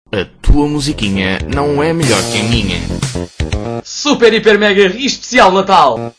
A tua musiquinha não é melhor que a minha. Super, hiper, mega e especial Natal!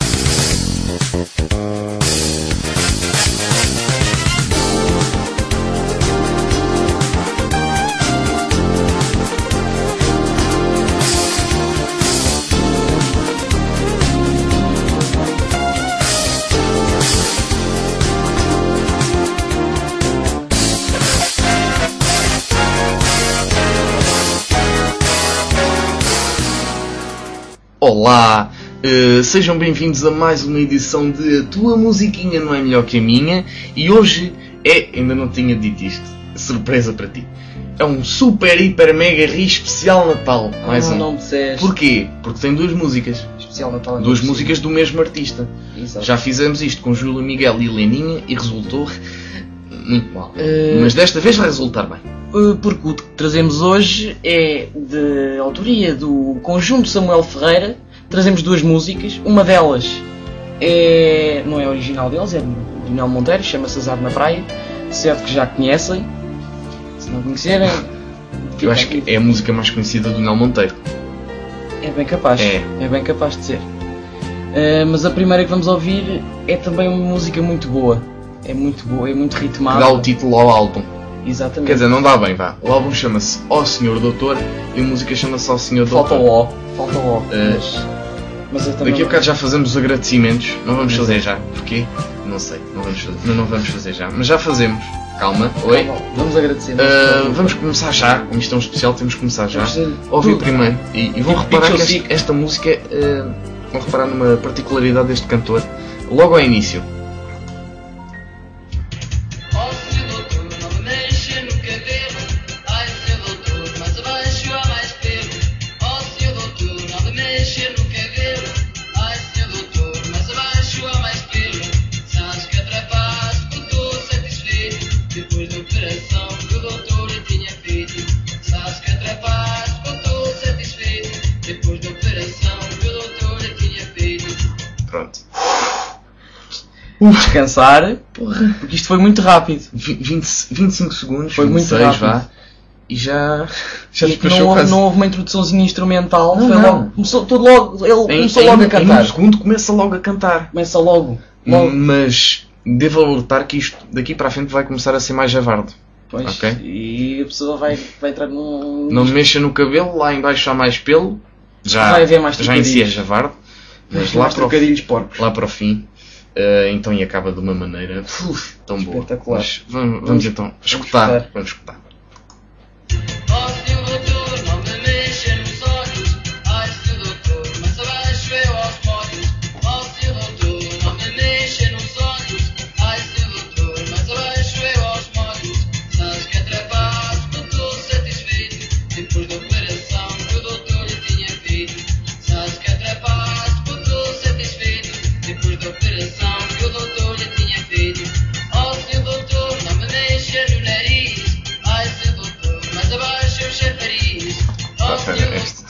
Olá, sejam bem-vindos a mais uma edição de A Tua Musiquinha Não É Melhor Que a Minha. E hoje ainda não tinha dito isto, surpresa para ti, é um super, hiper, mega especial Natal. Mais um. Não me disseste. Porquê? Porque tem duas músicas. Especial Natal. Duas músicas do mesmo artista. Exato. Já fizemos isto com Júlio Miguel e Leninha e resultou muito mal. Mas desta vez vai resultar bem. Porque o que trazemos hoje é de autoria do Conjunto Samuel Ferreira. Trazemos duas músicas. Uma delas não é original deles, é do Nel Monteiro, chama-se Azar na Praia. Certo que já conhecem. Se não conhecerem, Eu acho que é a música mais conhecida do Nel Monteiro. é bem capaz. É bem capaz de ser. Mas a primeira que vamos ouvir é também uma música muito boa. É muito boa, é muito Que ritmada. dá o título ao álbum. Exatamente. Quer dizer, não dá bem, vá. O álbum chama-se Ó Senhor Doutor e a música chama-se Ó Senhor Falta Doutor. o O. Mas eu também Daqui a bocado já fazemos os agradecimentos. Não vamos fazer já. Porquê? Não sei. Não vamos fazer já. Mas já fazemos. Calma. Oi? Vamos agradecer. Vamos começar já. Como isto é um especial, temos que começar já. Vamos Ouvir tudo. primeiro. E vão reparar Pixel que Sick. esta música... vão reparar numa particularidade deste cantor. Logo ao início. Ó seu doutor, não me mexa no cabelo. Ai seu doutor, mais abaixo há mais pelo. Ó seu doutor, não me mexa no cabelo. Ai seu doutor, mais abaixo há mais pelo. Sabes que atrapaste, estou satisfeito. Depois da operação que o doutor lhe tinha feito. Sabes que atrapaste, estou satisfeito. Depois da operação que o doutor lhe tinha feito. Pronto. Descansar, porque isto foi muito rápido. 25 segundos. Foi muito 26, rápido. vá. E já E despachou não, quase. não houve uma introduçãozinha instrumental. Não, foi não. logo. Começou tudo logo. Ele começou logo a Em cantar. um segundo começa logo a cantar. Começa logo. Mas devo alertar que isto daqui para a frente vai começar a ser mais javardo. Pois, Ok. E a pessoa vai entrar num. Não me mexa no cabelo, lá em baixo há mais pelo. Já, Vai haver mais já em si é trocadilhos. javardo. Mas mais trocadilhos porcos. lá para o fim. Então e acaba de uma maneira tão boa. Espetacular. Mas vamos então escutar. Vamos escutar. Ó seu doutor, não me mexa nos olhos. Ai seu doutor, mais abaixo eu aos molhos. Ó seu doutor, não me mexa nos olhos. Ai seu doutor, mais abaixo eu aos molhos. Sabes que atrapaste, estou satisfeito. Depois da operação que o doutor lhe tinha feito. Sabes que atrapaste, estou satisfeito. Depois da operação que o doutor lhe tinha feito. Ó seu doutor, não me mexa no nariz. Ai seu doutor, mais abaixo o chafariz. Ó seu Espera, doutor.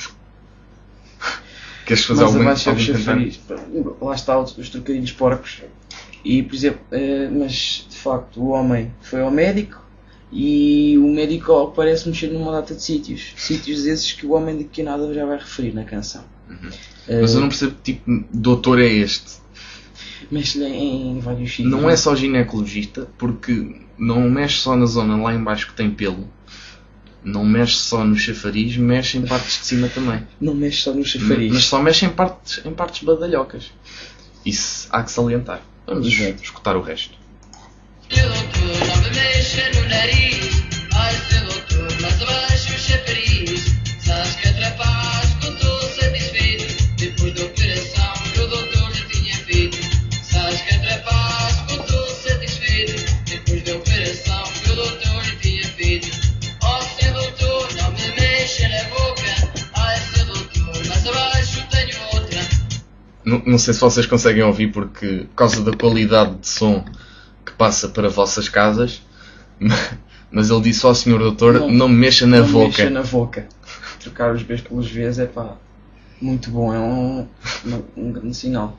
Queres fazer Mas algum abaixo é o cantar? chafariz. Lá está os trocadilhos porcos. E, por exemplo, mas de facto o homem foi ao médico e o médico ao que parece mexer numa data de sítios. Sítios esses que o homem daqui a nada já vai referir na canção. Mas eu não percebo que tipo de doutor é este. Mexe-lhe em vários sítios. Não é só ginecologista, porque não mexe só na zona lá em baixo que tem pelo. Não mexe só no chafariz, mexe em partes de cima também. Não mexe só no chafariz. Mas só mexe em partes badalhocas. Isso há que salientar. Vamos Exato. escutar o resto. Seu doutor, não me mexa no nariz. Ai seu doutor, mais abaixo o chafariz. Sabes que atrapaste, que eu estou satisfeito. Depois da operação que o doutor lhe tinha feito. Sabes que atrapaste, que eu estou satisfeito. Depois da operação que o doutor lhe tinha feito. Ó seu doutor, não me mexa na boca. Ai seu doutor, mais abaixo tenho outra. Não sei se vocês conseguem ouvir, porque por causa da qualidade de som que passa para vossas casas, mas ele disse ao senhor doutor, não me mexa na Não boca. mexa na boca. Trocar os Bs pelos Vs é pá, muito bom, é um grande sinal.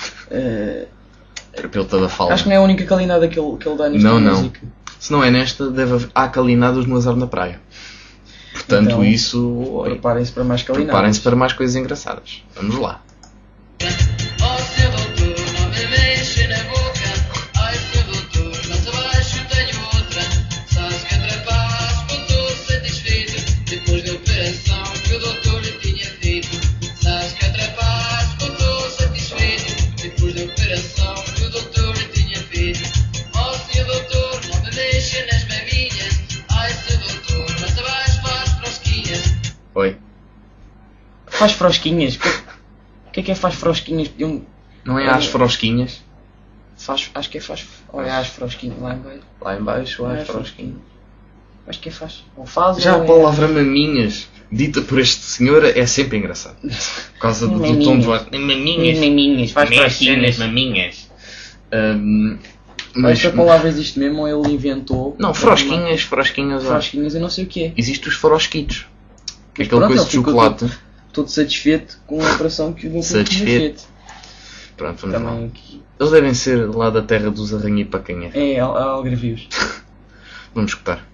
Terapeuta da fala. Acho que não é a única calinada que ele dá nesta Não. música. Se não é nesta, há calinadas no Azar na Praia. Portanto, Então, isso... oi, Preparem-se para mais calinadas. preparem-se para mais coisas engraçadas. Vamos lá. Ó seu doutor, não me mexe na boca. Ai seu doutor, mas abaixo tenho outra. Sabes que atrapalhas, estou satisfeito. Depois da operação que o doutor lhe tinha feito. Sabes que atrapalhas, estou satisfeito. Depois da operação que o doutor lhe tinha feito. Ó seu doutor, não me mexe nas maminhas. Ai seu doutor, mas abaixo faz frosquinhas. Oi. Faz frosquinhas. O que é faz frosquinhas? Não é às frosquinhas? Acho que é faz. Ou é às frosquinhas lá em baixo. Lá em baixo, Não é às frosquinhas. Acho que é faz. Ou faz Já ou a palavra maminhas, dita por este senhor, é sempre engraçado. Por causa do tom de voz. Maminhas. Maminhas, faz Mexem frosquinhas. nas maminhas. Mas esta palavra existe mesmo ou ele inventou? Não, frosquinhas, frosquinhas. Frosquinhas eu não sei o que é. Existem os frosquitos. Que é Mas aquele pronto, coisa ele de ficou chocolate. Todo satisfeito com a operação que o doutor tinha Satisfeito. feito. Pronto, vamos lá. Também aqui. Eles devem ser lá da terra dos arranha-pacanha. É, algarvios. Vamos escutar.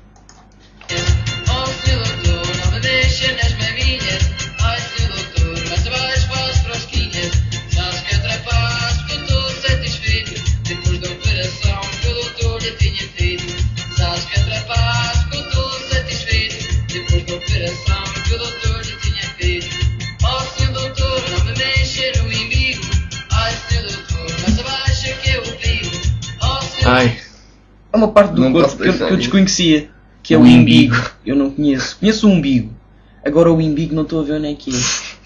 Ó seu doutor, não me mexa nas maminhas. Ai seu doutor, mas abaixo faz frosquinhas. Sabes que atrapalhas, que eu estou satisfeito. Depois da operação que o doutor lhe tinha feito. Sabes que atrapalhas, que eu estou satisfeito. Depois da operação que o doutor lhe tinha feito. Ó seu doutor, não me mexa no umbigo. Ai seu doutor, mas abaixo é que é o perigo. Ó seu Ai, É uma parte do Não corpo posso que eu pensar nisso. desconhecia. Que é O o umbigo. umbigo. Eu não conheço. Conheço o umbigo. Agora o umbigo não estou a ver onde é que é.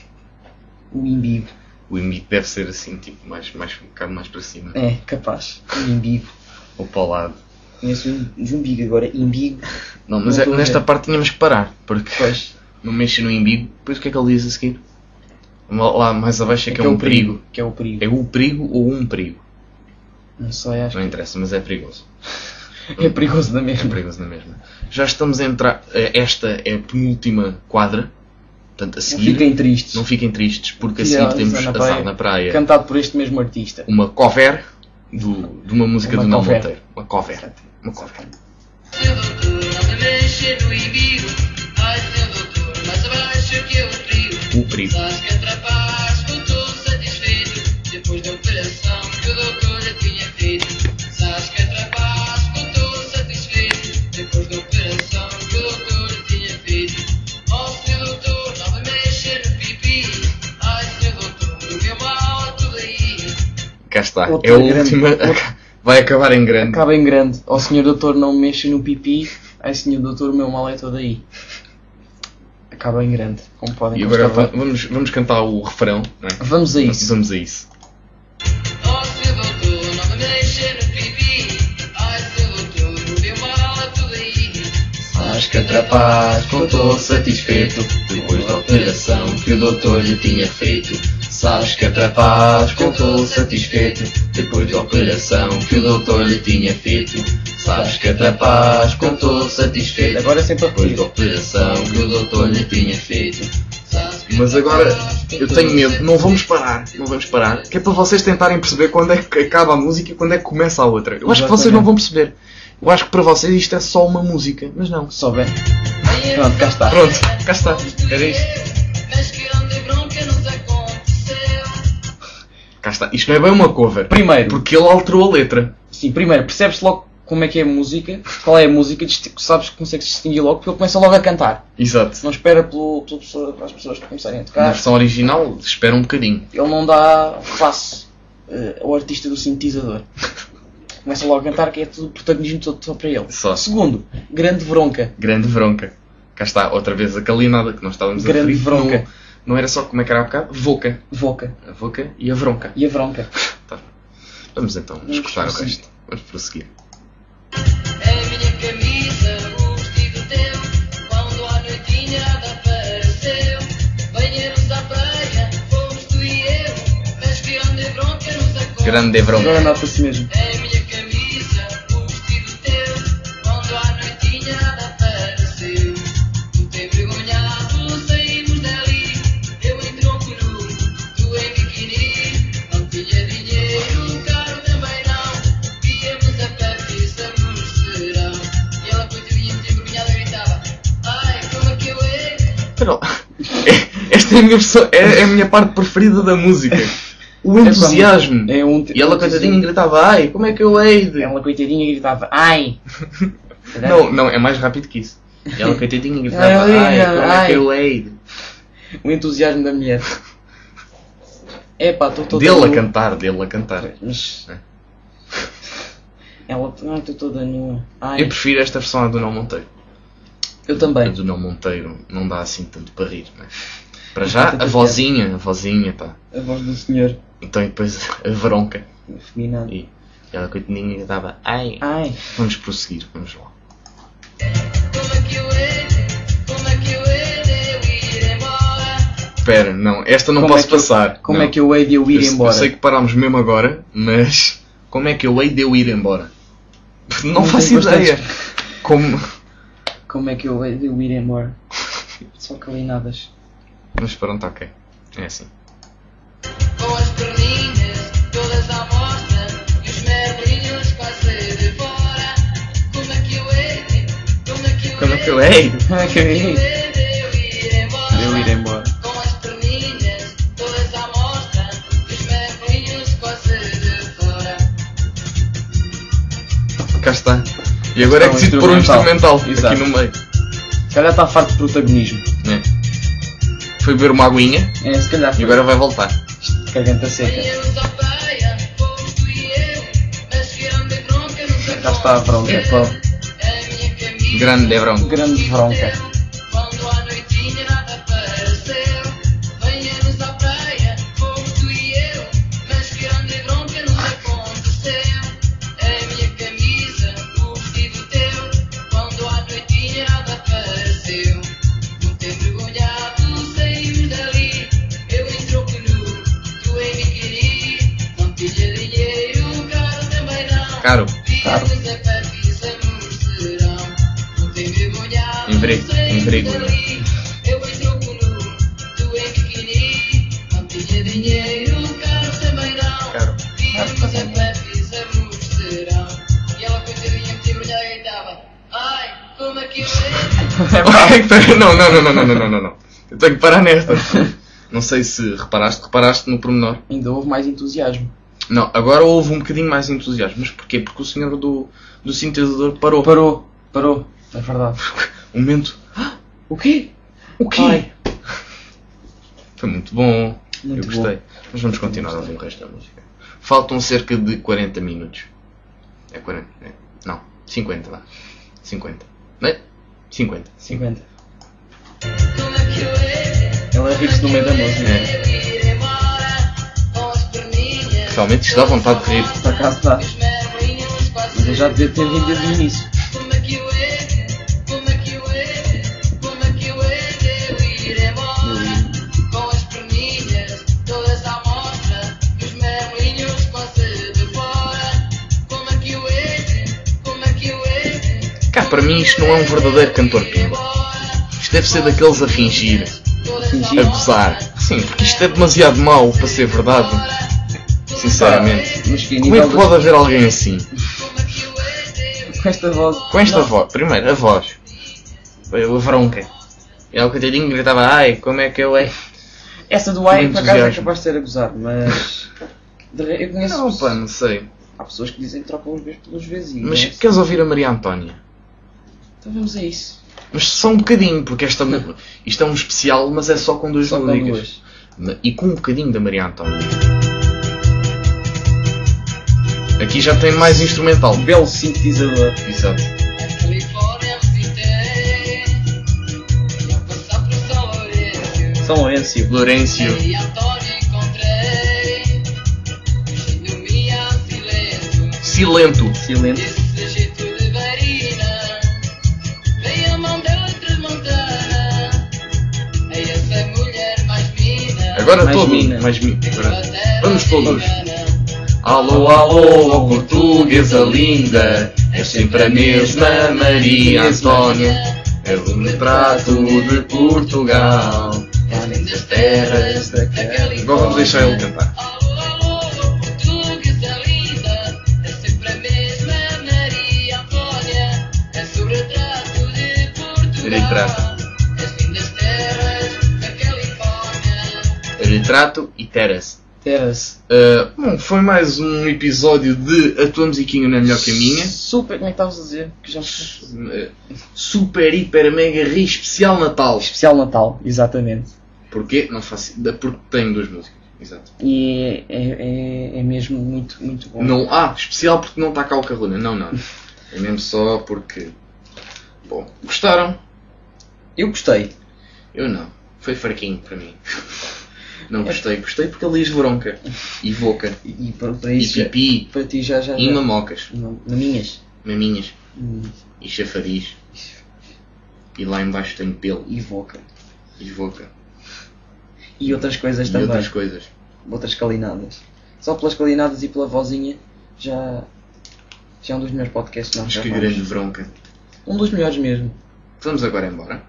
O umbigo. o imbigo deve ser assim, tipo, mais um bocado mais para cima. É, capaz. O umbigo. Ou para o lado. Conheço o umbigo. Agora, umbigo. Não, mas Não estou a nesta ver. parte tínhamos que parar. Porque Pois. não mexe no imbigo. Depois o que é que ele diz a seguir? Lá mais abaixo é que é um perigo. Que é o perigo. É o perigo ou um perigo? Não sei, acho Não interessa, mas é perigoso. que é perigoso da É mesma. perigoso na mesma. Já estamos a entrar. Esta é a penúltima quadra. Portanto, a Não seguir. fiquem tristes. Não fiquem tristes, porque a Que seguir é temos Azar na Azar Praia. na Praia. Cantado por este mesmo artista. Uma cover de uma música Uma do Nel cover. Monteiro. Uma cover. Uma cover. seu doutor, não me mexe no umbigo. Ai seu doutor, mas abaixo é que é o perigo. O perigo. Sabes que atrapalhas, que eu estou satisfeito. Depois da operação que o doutor lhe tinha feito. Sabes que atrapalhas, que eu estou satisfeito. Depois da operação que o doutor lhe tinha feito. Ó seu doutor, não me mexe no pipi. Ai seu doutor, o meu mal é tudo aí. Cá está. Outra É a grande- última. Vai acabar em grande. Acaba em grande. Ó senhor doutor, não me mexa no pipi. Ai senhor doutor, o meu mal é todo aí. Acaba em grande. Como podem E agora constatar. vamos cantar o refrão. Não é? Vamos a isso. Vamos a isso. Ó seu doutor, não me mexa no pipi. Ai seu doutor, o meu mal é tudo aí. Sabes que atrapalhas, que eu estou satisfeito depois da operação que o doutor lhe tinha feito. Sabes que atrapalhas que eu estou satisfeito depois da operação que o doutor lhe tinha feito. Sabes que atrapalhas que eu estou satisfeito Agora é sempre a depois da repetir. operação que o doutor lhe tinha feito. Mas agora eu tenho medo, não vamos parar, que é para vocês tentarem perceber quando é que acaba a música e quando é que começa a outra. Eu acho que vocês não vão perceber. Eu acho que para vocês isto é só uma música, mas não. Só bem. Pronto, cá está. Pronto, cá está. Era isto. Mas que grande bronca nos aconteceu. Cá está. Isto não é bem uma cover. Primeiro, Porque ele alterou a letra. sim, primeiro, percebes logo como é que é a música, qual é a música, sabes que consegues distinguir logo, porque ele começa logo a cantar. Exato. Não espera para as pessoas começarem a Na tocar. versão original, espera um bocadinho. Ele não dá passe ao artista do sintetizador. Começa logo a cantar, que é tudo protagonismo todo só para ele. Só. Segundo, grande bronca. Grande bronca. Cá está, outra vez a calinada que nós estávamos a Grande referir. bronca. Não era só, como é que era há bocado? Voca. Voca. A voca e a bronca. E a bronca. Tá. Vamos então escutar o prosseguir. resto. Vamos prosseguir. É a minha camisa, o vestido teu. Quando à noitinha nada apareceu. Banheiros à praia, fomos tu e eu. Mas que grande bronca nos aconteceu. Grande bronca. Agora nota-se mesmo. É a minha camisa, o vestido teu. Quando à noitinha nada apareceu. Tu te envergonhado, saímos dali. Eu em tronco nu, tu em biquíni. Não tinha dinheiro, caro também não. Víamos a pé, fizemos serão. E ela coitadinha muito envergonhada gritava: ai, como aqui Espera lá. Esta é a minha versão, é a minha parte preferida da música. O entusiasmo. E ela coitadinha gritava, ai, como é que eu hei de... Ela coitadinha gritava, ai! Não, é mais rápido que isso. E ela coitadinha gritava, ai, como é que eu hei de... O entusiasmo da mulher. Epá, estou toda Dele a nua. cantar. Mas... Ela... Ai, estou toda nua. Ai. Eu prefiro esta versão à do Nuno Monteiro. Eu A também. do Nuno Monteiro não dá assim tanto para rir, não é? Para já, a vozinha, pá. A voz do senhor. Então e depois a veronca. Afeminado. E ela coitadinha dava, ai. Ai. Vamos prosseguir, vamos lá. Como é que eu hei de ir embora? Espera, não, esta não Como posso é que eu- passar. Como Não. é que eu hei de eu ir embora? Eu sei que parámos mesmo agora, mas como é que eu hei de eu ir embora? Não faço tenho ideia. Como... Como é que eu hei de eu ir embora? Só calinadas. Mas pronto, ok. É assim. Com as perninhas todas à mostra e os mergulhinhos quase de fora. Como é que eu hei de... Como é que eu hei? Como é que eu hei de eu ir embora? Com as perninhas todas à mostra e os mergulhinhos quase de fora. Cá está. E agora é que decido pôr um instrumental Exato. aqui no meio. Se calhar está farto de protagonismo. É. Foi beber uma aguinha É, se calhar. e agora vai voltar. Garganta seca. Venhamos à praia, fomos tu e eu, mas grande bronca nunca Já está a bronca. Pá. a minha camisa. Grande bronca. Grande bronca. Quando à noitinha nada apareceu, venhamos à praia, fomos tu e eu, mas grande bronca nos aconteceu. A minha camisa, o vestido teu, quando à noitinha nada apareceu. Muito envergonhado saímos dali, eu em troco nu, tu em biquíni, não tinha dinheiro, caro também não. Caro. Caro. Viemos a pé, fizemos serão, muito envergonhado. Envergonha. Eu em troco nu, tu em biquíni, não tinha dinheiro, caro também não. Caro. Viemos a pé, fizemos serão. E ela coitadinha me envergonhada e gritava, ai, como é que eu hei? Ok, espera. Não. Eu tenho que parar nesta. Não sei se reparaste no pormenor. Ainda houve mais entusiasmo. Não, agora houve um bocadinho mais de entusiasmo. Mas porquê? Porque o senhor do sintetizador parou. Parou. É verdade. Um momento. O quê? O quê? Ai. Foi muito bom. Muito Eu gostei. bom. Mas vamos continuar a ouvir o resto da música. Faltam cerca de 40 minutos. É 40? É. Não, 50 vá. 50. Não é? 50. 50. Como é que eu hei Ela ri-se no meio da música. É. de ir embora? Com as perninhas, Realmente isto dá vontade de rir. Por acaso dá. os mergulhinhos quase Mas eu já devia ter vindo desde o início. Como é que eu hei de ir embora? Com as perninhas todas à mostra e os mergulhinhos quase de fora. Como é que eu hei de Cá, para mim isto não é um verdadeiro cantor pimba. Isto deve ser daqueles a fingir. A gozar. Sim, porque isto é demasiado mau para ser verdade. Sinceramente. Mas que Como é que pode haver alguém assim? Com esta voz. Com esta voz. Primeiro, a voz. A bronca. E ela coitadinho gritava, ai, como é que eu é? Essa do ai, Com por acaso, é entusiasmo. capaz de ser a gozar, mas. Eu conheço. Não, pá, não sei. Há pessoas que dizem que trocam os vezes pelos vezes. Mas queres ouvir a Maria Antónia? Então vamos a isso. Mas só um bocadinho, porque isto é um especial, mas é só com duas Só com músicas. E com um bocadinho da Maria Antónia. Aqui já tem mais instrumental. Belo sintetizador. Exato. A Califórnia visitei e ao passar por São Lourenço São Lourenço. Lourenço. e António encontrei vestindo minha silêncio Silento. Silente. esse jeito de varina veio a mão dela transmontana é essa mulher mais mina Agora Mais todo. mina. Mais mina. Agora. Inglaterra Vamos todos. americana. Alô, alô, portuguesa linda, és sempre a mesma Maria Antónia, é o retrato de Portugal, das terras daquela... Agora vamos deixar ele cantar. Alô, alô, portuguesa linda, é sempre a mesma Maria Antônia, é o retrato de Portugal. Direito trata. És lindas terras Retrato e Terrace. Terrace. Bom, foi mais um episódio de A Tua Musiquinha Não É Melhor Que a Minha. Super, como é que estavas a dizer? Que já me... Super, hiper, mega, especial Natal. Especial Natal, exatamente. Porquê? Não faço. Porque tenho 2 músicas. Exato. E é mesmo muito, muito bom. Não, especial porque não está cá o Carolina. Não. É mesmo só porque. Bom, gostaram? Eu gostei. Eu não. Foi fraquinho para mim. Não gostei. Gostei porque ele diz bronca. E boca. E para E isso, pipi. para ti já. E mamocas. Não, maminhas. Maminhas. E chafariz. E lá embaixo tenho pelo. E boca. E boca. E outras coisas E também. outras coisas. Outras calinadas. Só pelas calinadas e pela vozinha já é um dos melhores podcasts que nós Mas já que fomos. grande bronca. Um dos melhores mesmo. Vamos agora embora.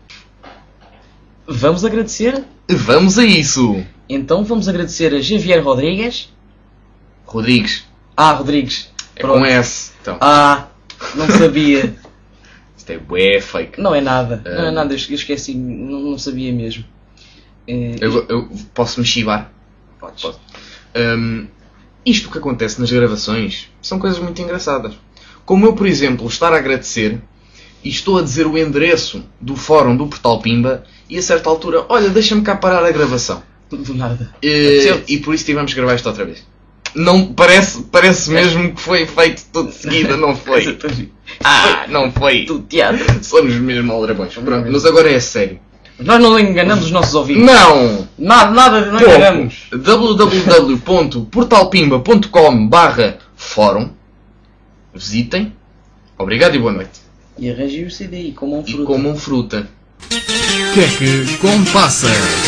Vamos agradecer? Vamos a isso! Então vamos agradecer a Javier Rodrigues. Rodrigues. Rodrigues. É com S. Então. Não sabia. Isto é bué fake. Não é nada. Não é nada, eu esqueci. Não sabia mesmo. Eu posso me chivar? Podes. Posso. Isto que acontece nas gravações são coisas muito engraçadas. Como eu, por exemplo, estar a agradecer e estou a dizer o endereço do fórum do Portal Pimba e a certa altura, olha, deixa-me cá parar a gravação. Do nada. E por isso tivemos que gravar isto outra vez. Não, parece mesmo que foi feito tudo de seguida, não foi? Não foi. Do teatro. Somos mesmo aldrabões. Pronto, mas agora é sério. Nós não enganamos os nossos ouvintes. Não! Nada, não enganamos. www.portalpimba.com/fórum. Visitem. Obrigado e boa noite. E arranjei o CD e comam fruta. E comam fruta. Que é que compassa?